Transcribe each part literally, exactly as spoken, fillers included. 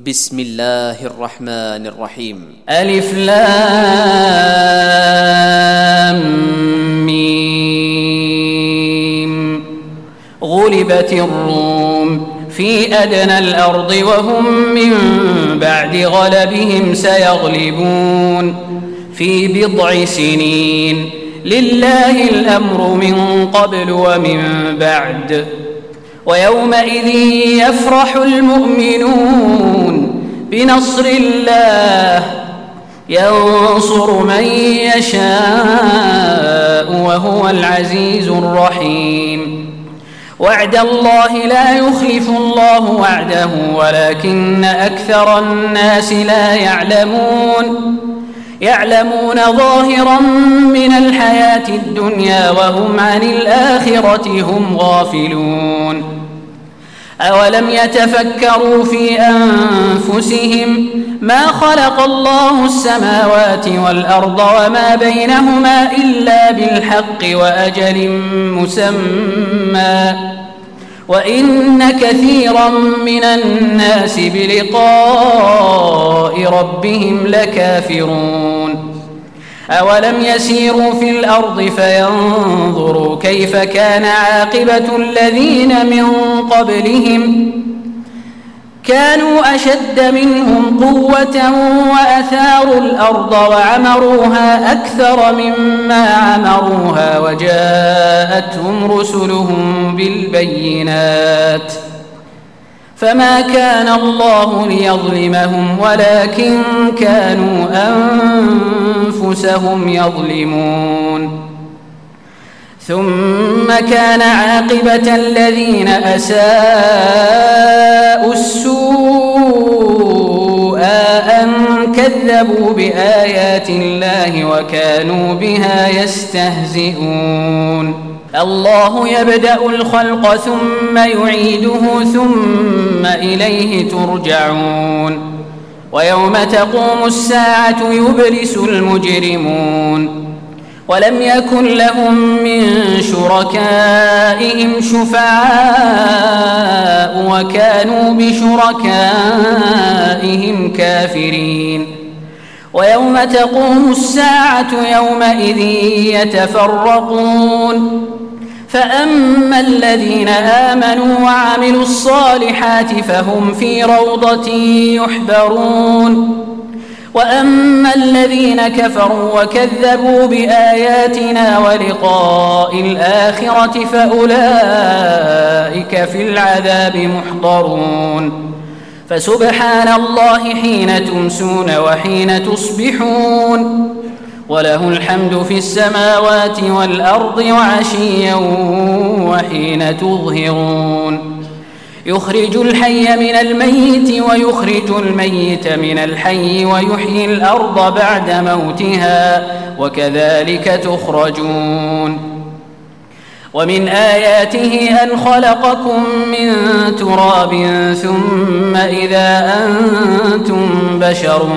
بسم الله الرحمن الرحيم. ألف لام ميم. غلبت الروم في أدنى الأرض وهم من بعد غلبهم سيغلبون في بضع سنين. لله الأمر من قبل ومن بعد. ويومئذ يفرح المؤمنون بنصر الله ينصر من يشاء وهو العزيز الرحيم. وعد الله لا يخلف الله وعده ولكن أكثر الناس لا يعلمون. يعلمون ظاهرا من الحياة الدنيا وهم عن الآخرة هم غافلون. أولم يتفكروا في أنفسهم ما خلق الله السماوات والأرض وما بينهما إلا بالحق وأجل مسمى وإن كثيرا من الناس بلقاء ربهم لكافرون. أولم يسيروا في الأرض فينظروا كيف كان عاقبة الذين من قبلهم كانوا أشد منهم قوة وأثاروا الأرض وعمروها أكثر مما عمروها وجاءتهم رسلهم بالبينات فما كان الله ليظلمهم ولكن كانوا أنفسهم يظلمون. ثم كان عاقبة الذين أساءوا السوء أن كذبوا بآيات الله وكانوا بها يستهزئون. الله يبدأ الخلق ثم يعيده ثم إليه ترجعون. ويوم تقوم الساعة يبلس المجرمون ولم يكن لهم من شركائهم شفعاء وكانوا بشركائهم كافرين. ويوم تقوم الساعة يومئذ يتفرقون فأما الذين آمنوا وعملوا الصالحات فهم في روضة يحبرون وأما الذين كفروا وكذبوا بآياتنا ولقاء الآخرة فأولئك في العذاب محضرون. فسبحان الله حين تمسون وحين تصبحون وله الحمد في السماوات والأرض وعشيا وحين تظهرون. يخرج الحي من الميت ويخرج الميت من الحي ويحيي الأرض بعد موتها وكذلك تخرجون. ومن آياته أن خلقكم من تراب ثم إذا أنتم بشر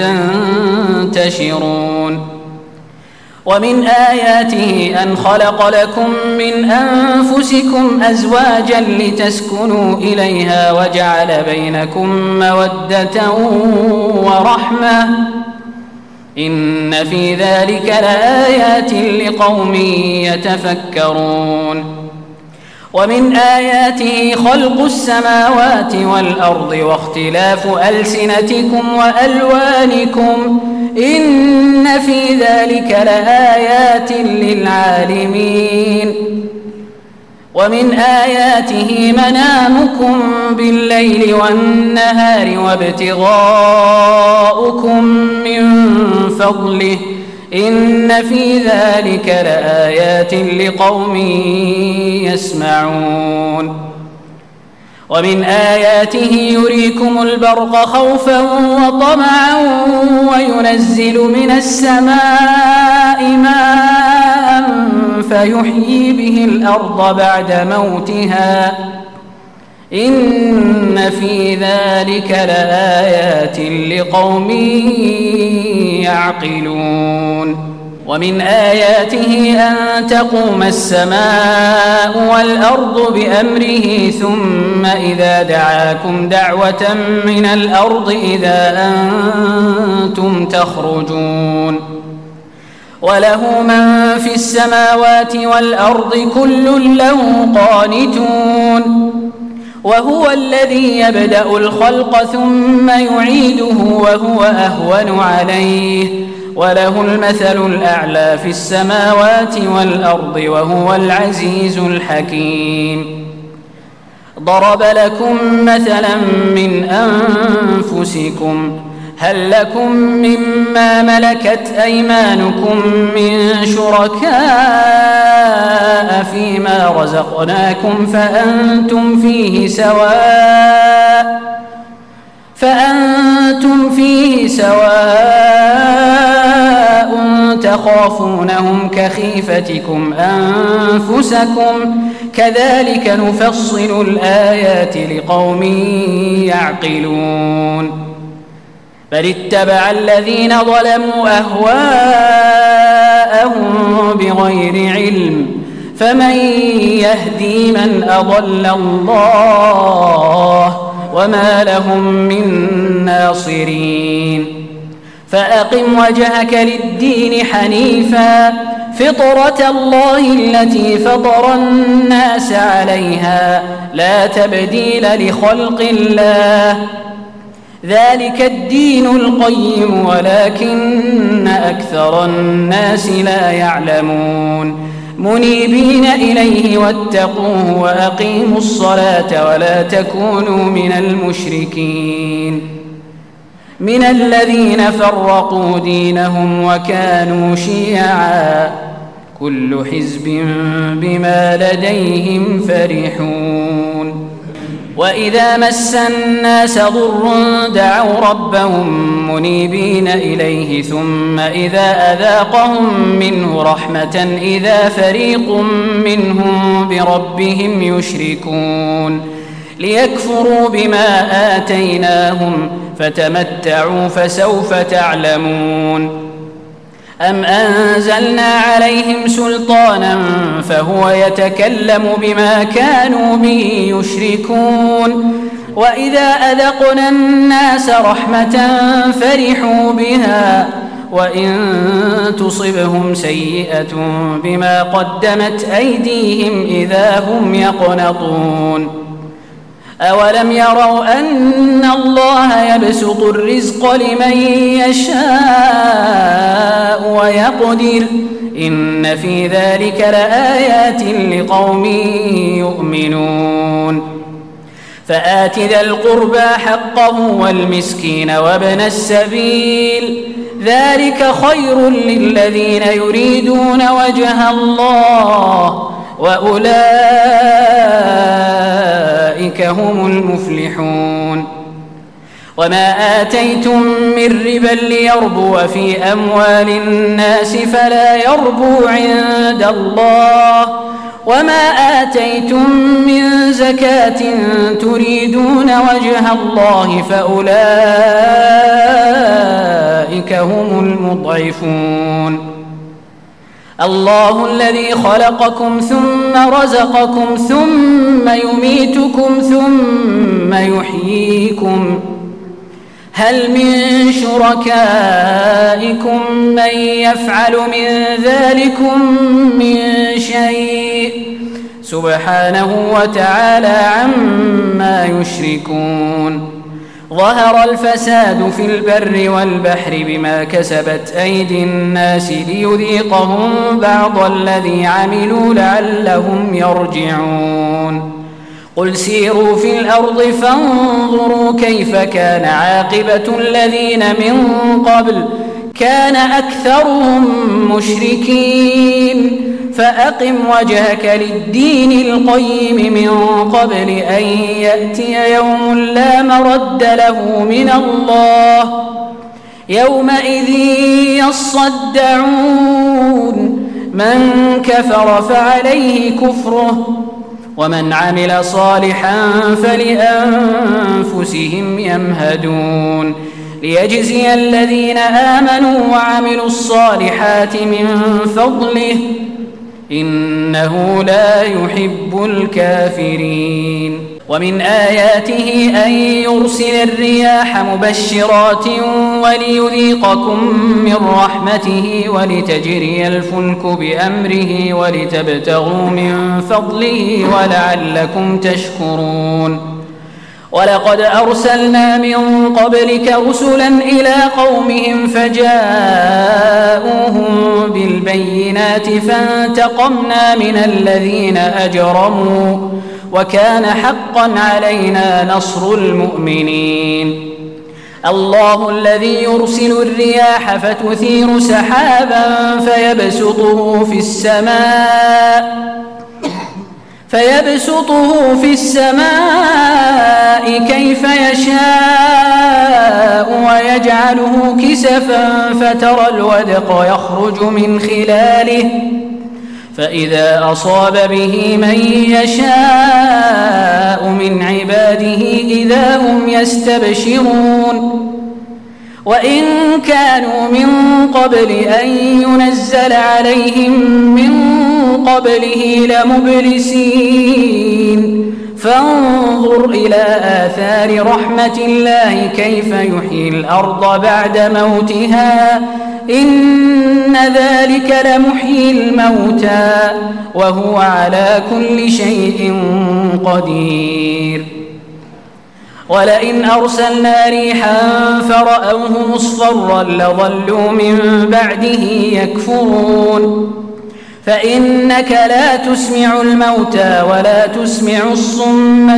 تنتشرون. ومن آياته أن خلق لكم من أنفسكم أزواجا لتسكنوا إليها وجعل بينكم مودة ورحمة إن في ذلك لآيات لقوم يتفكرون. ومن آياته خلق السماوات والأرض واختلاف ألسنتكم وألوانكم إن في ذلك لآيات للعالمين. ومن آياته منامكم بالليل والنهار وابتغاؤكم من فضله إن في ذلك لآيات لقوم يسمعون. ومن آياته يريكم البرق خوفا وطمعا وينزل من السماء ماء فيحيي به الأرض بعد موتها إن في ذلك لآيات لقوم يعقلون. ومن آياته أن تقوم السماء والأرض بأمره ثم إذا دعاكم دعوة من الأرض إذا أنتم تخرجون وله من في السماوات والأرض كل له قانتون وهو الذي يبدأ الخلق ثم يعيده وهو أهون عليه وله المثل الأعلى في السماوات والأرض وهو العزيز الحكيم ضرب لكم مثلا من أنفسكم هل لكم مما ملكت أيمانكم من شركاء فيما رزقناكم فأنتم فيه سواء فأنتم فيه سواء تخافونهم كخيفتكم أنفسكم كذلك نفصل الآيات لقوم يعقلون بل اتبع الذين ظلموا أهواءهم بغير علم فمن يهدي من أضل الله وما لهم من ناصرين فأقم وجهك للدين حنيفا فطرة الله التي فطر الناس عليها لا تبديل لخلق الله ذلك الدين القيم ولكن أكثر الناس لا يعلمون منيبين إليه واتقوه وأقيموا الصلاة ولا تكونوا من المشركين من الذين فرقوا دينهم وكانوا شيعا كل حزب بما لديهم فرحون وإذا مس الناس ضر دعوا ربهم منيبين إليه ثم إذا أذاقهم منه رحمة إذا فريق منهم بربهم يشركون ليكفروا بما آتيناهم فتمتعوا فسوف تعلمون أم أنزلنا عليهم سلطانا فهو يتكلم بما كانوا به يشركون وإذا أذقنا الناس رحمة فرحوا بها وإن تصبهم سيئة بما قدمت أيديهم إذا هم يقنطون أولم يروا أن الله يبسط الرزق لمن يشاء ويقدر إن في ذلك لآيات لقوم يؤمنون فآت ذا القربى حقه والمسكين وابن السبيل ذلك خير للذين يريدون وجه الله وأولئك هم المفلحون وما آتيتم من ربا ليربو في أموال الناس فلا يربو عند الله وما آتيتم من زكاة تريدون وجه الله فأولئك هم المضعفون الله الذي خلقكم ثم رزقكم ثم يميتكم ثم يحييكم هل من شركائكم من يفعل من ذلكم من شيء سبحانه وتعالى عما يشركون ظهر الفساد في البر والبحر بما كسبت أيدي الناس ليذيقهم بعض الذي عملوا لعلهم يرجعون قل سيروا في الأرض فانظروا كيف كان عاقبة الذين من قبل كان أكثرهم مشركين فأقم وجهك للدين القيم من قبل أن يأتي يوم لا مرد له من الله يومئذ يصدعون من كفر فعليه كفره ومن عمل صالحا فلأنفسهم يمهدون ليجزي الذين آمنوا وعملوا الصالحات من فضله إنه لا يحب الكافرين. ومن آياته أن يرسل الرياح مبشرات وليذيقكم من رحمته ولتجري الفلك بأمره ولتبتغوا من فضله ولعلكم تشكرون. ولقد أرسلنا من قبلك رسلا إلى قومهم فجاءوهم بالبينات فانتقمنا من الذين أجرموا وكان حقا علينا نصر المؤمنين. الله الذي يرسل الرياح فتثير سحابا فيبسطه في السماء فيبسطه في السماء كيف يشاء ويجعله كسفا فترى الودق يخرج من خلاله فإذا أصاب به من يشاء من عباده إذا هم يستبشرون. وإن كانوا من قبل أن ينزل عليهم من قبله لمبلسين فانظر إلى آثار رحمة الله كيف يحيي الأرض بعد موتها إن ذلك لمحيي الموتى وهو على كل شيء قدير. ولئن أرسلنا ريحا فرأوه مصفرا لظلوا من بعده يكفرون. فإنك لا تسمع الموتى ولا تسمع الصم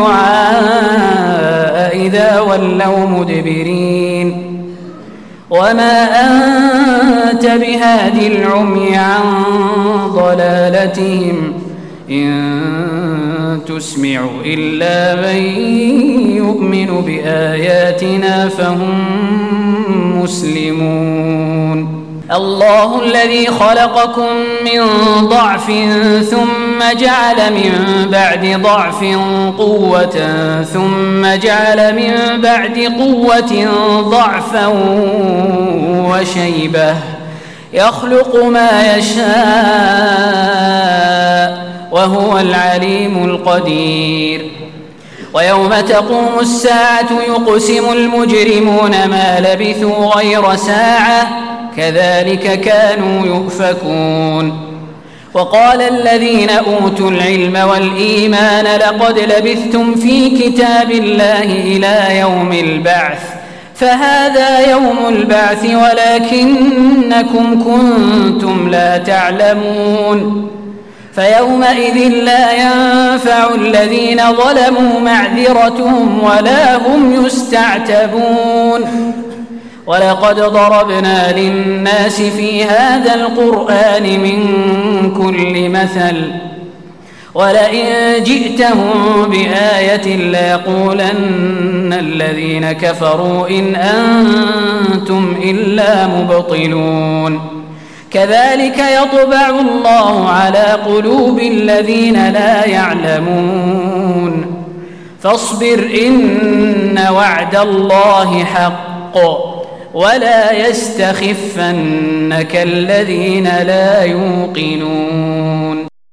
الدعاء إذا ولوا مدبرين. وما أنت بهادي العمي عن ضلالتهم إن تسمع إلا من يؤمن بآياتنا فهم مسلمون. الله الذي خلقكم من ضعف ثم جعل من بعد ضعف قوة ثم جعل من بعد قوة ضعفا وشيبة يخلق ما يشاء وهو العليم القدير. ويوم تقوم الساعة يقسم المجرمون ما لبثوا غير ساعة كذلك كانوا يؤفكون. وقال الذين أوتوا العلم والإيمان لقد لبثتم في كتاب الله إلى يوم البعث فهذا يوم البعث ولكنكم كنتم لا تعلمون. فيومئذ لا ينفع الذين ظلموا معذرتهم ولا هم يستعتبون. ولقد ضربنا للناس في هذا القرآن من كل مثل ولئن جئتهم بآية ليقولن الذين كفروا إن أنتم إلا مبطلون. كذلك يطبع الله على قلوب الذين لا يعلمون. فاصبر إن وعد الله حق ولا يستخفنك الذين لا يوقنون.